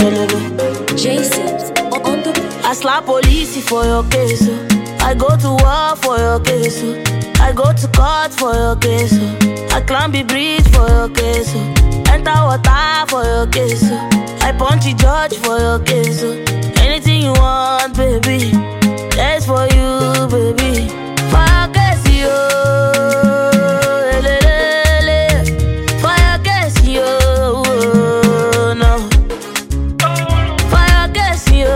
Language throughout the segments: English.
J-Sips on the. I slap police for your case. I go to war for your case. I go to court for your case. I climb the bridge for your case. Enter water for your case. I punch the judge for your case. Anything you want, baby, that's for you, baby. For your case, yo. For your case, yo. No. For your case, yo.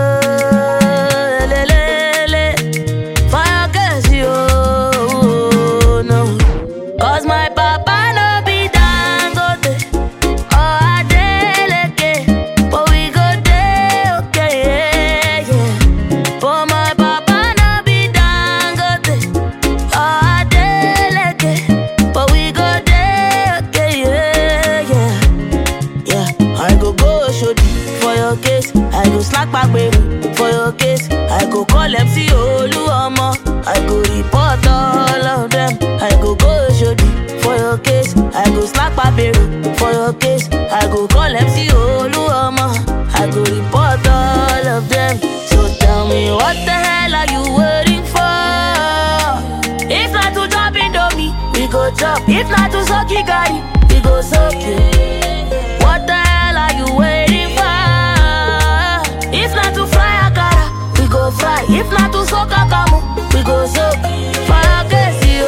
For your case, yo. No. Cause my papa no be Dangote or Adeleke, but we go there, okay, yeah, yeah. But my papa no be Dangote or Adeleke, but we go there, okay, yeah, yeah, yeah. I go shodi for your case. I go slack back baby for your case. I go call MC Oluomo. I go report all of them. I go shodi for your case. I go slack back baby for your case. I go call MC Oluomo. I go report all of them. So tell me what the hell are you waiting for? If not to drop Indomie, we go chop. If not to suck Gary, we go suck it. What the hell are you waiting for? If not to fry akara, we go fry. If not to soak akamu, we go soak. Fire case, yo.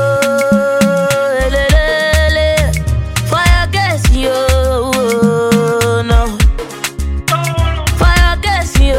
Fire case, yo. No. Fire case, yo.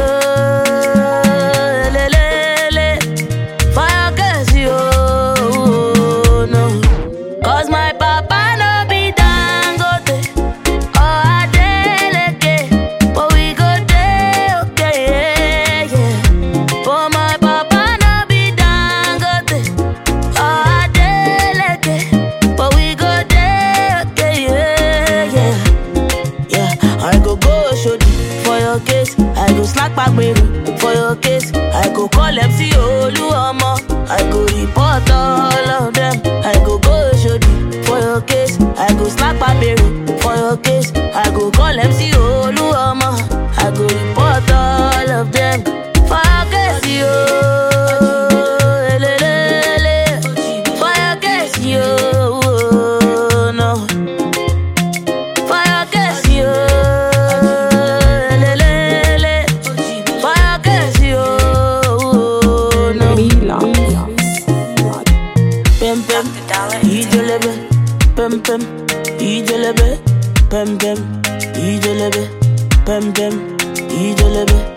Fire case, yo. No. Cause my papa no be Dangote or Adeleke, but we go there, okay, yeah, yeah. But my papa no be Dangote or Adeleke, but we go there, okay, yeah, yeah, yeah. I go shodi for your case. I go slack back baby for your case. I go call MC Oluomo. I go report all of them. I go shodi for your case. I go slack back baby for your case. I go call MC Oluomo. I go report all of them. For your case, yo. For your case, yo. No. For your case, yo. For your case, yo. No. Pem pem, ijelebe. Pem pem, ijelebe. Pem pem, ijelebe. Pem pem, ijelebe.